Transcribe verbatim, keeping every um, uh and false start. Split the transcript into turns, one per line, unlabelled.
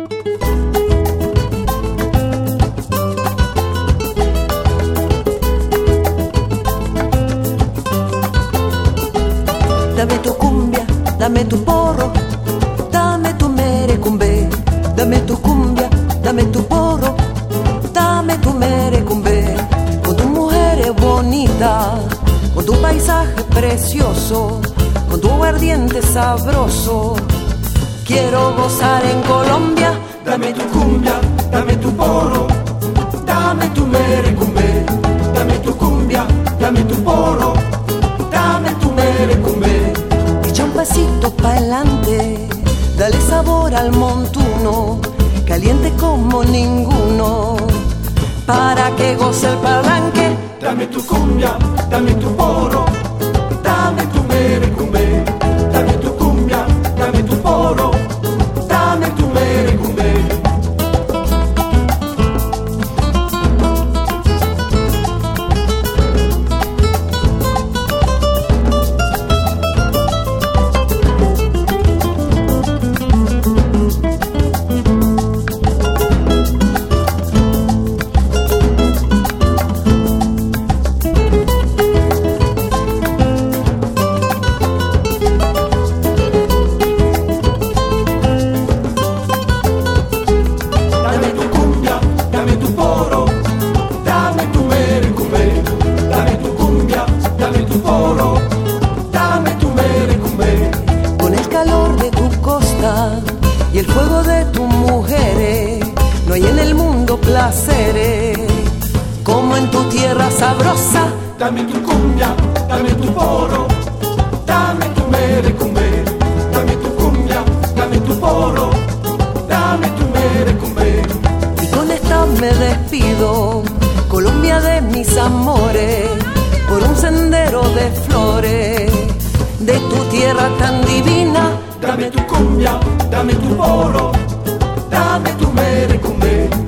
Dame tu cumbia, dame tu porro, dame tu merecumbe. Dame tu cumbia, dame tu porro, dame tu merecumbe. Con tu mujer bonita, con tu paisaje precioso, con tu aguardiente sabroso, quiero gozar en Colombia.
Dame tu cumbia, dame tu porro, dame tu merecumbe. Dame tu cumbia, dame tu porro, dame tu merecumbe.
Echa un pasito pa' adelante, dale sabor al montuno, caliente como ninguno, para que goce el palanque.
Dame tu cumbia, dame tu porro, dame tu merecumbe. Dame tu cumbia, dame tu porro, dame tu merecumbe.
Y el fuego de tus mujeres, no hay en el mundo placeres como en tu tierra sabrosa.
Dame tu cumbia, dame tu porro, dame tu merecumbe. Dame tu cumbia, dame tu porro, dame tu merecumbe.
Y con esta me despido, Colombia de mis amores, por un sendero de flores, de tu tierra tan divina.
Dame tu cumbia, dame tu porro, dame tu merecumbe.